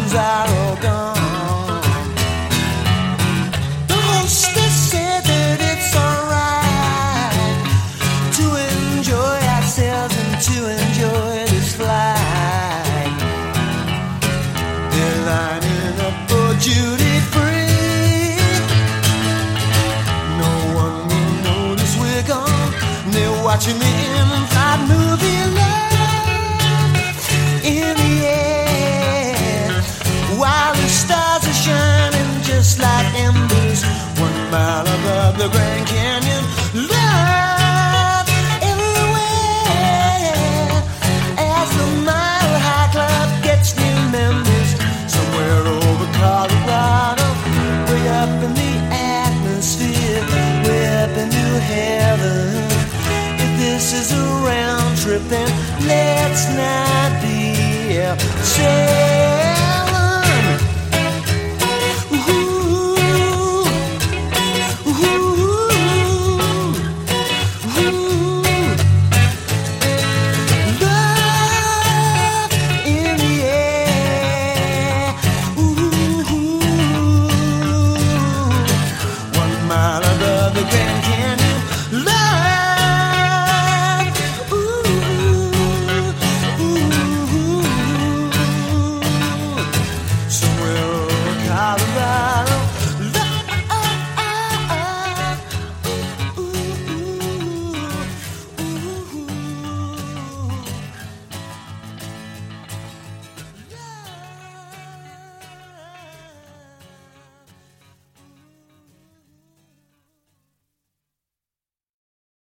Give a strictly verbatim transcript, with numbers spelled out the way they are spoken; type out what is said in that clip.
blues are all gone. The hostess said that it's alright to enjoy ourselves and to enjoy this flight. They're lining up for duty free. No one will notice we're gone. They're watching the in-flight movie love in the air, while the stars are shining just like embers one mile above the Grand Canyon. Love everywhere as the Mile High Club gets new members somewhere over Colorado, way up in the atmosphere, way up in New Heaven. If this is a round trip, then let's not be selling. Ooh, ooh, ooh. Love in the air. Ooh, one mile above the Grand Canyon. Love. Ooh, ooh, somewhere